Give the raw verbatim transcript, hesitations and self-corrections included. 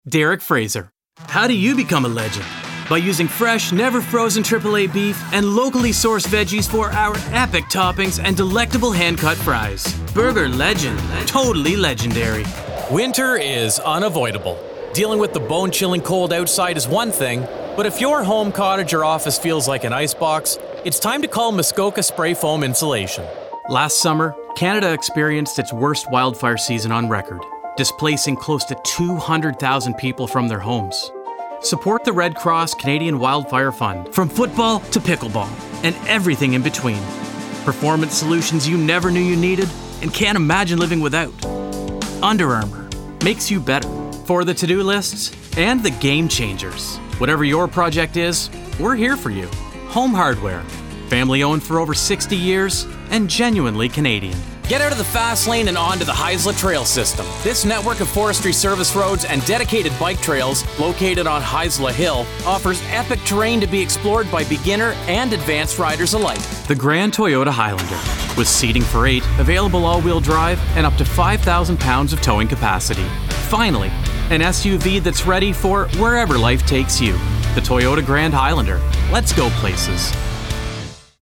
Derek Fraser. How do you become a legend? By using fresh, never frozen triple A beef and locally sourced veggies for our epic toppings and delectable hand-cut fries. Burger legend. Totally legendary. Winter is unavoidable. Dealing with the bone-chilling cold outside is one thing, but if your home, cottage, or office feels like an icebox, it's time to call Muskoka Spray Foam Insulation. Last summer, Canada experienced its worst wildfire season on record, displacing close to two hundred thousand people from their homes. Support the Red Cross Canadian Wildfire Fund, from football to pickleball, and everything in between. Performance solutions you never knew you needed and can't imagine living without. Under Armour makes you better. For the to-do lists and the game changers. Whatever your project is, we're here for you. Home Hardware. Family owned for over sixty years and genuinely Canadian. Get out of the fast lane and onto the Haisla Trail System. This network of forestry service roads and dedicated bike trails, located on Haisla Hill, offers epic terrain to be explored by beginner and advanced riders alike. The Grand Toyota Highlander, with seating for eight, available all-wheel drive, and up to five thousand pounds of towing capacity. Finally, an S U V that's ready for wherever life takes you. The Toyota Grand Highlander. Let's go places.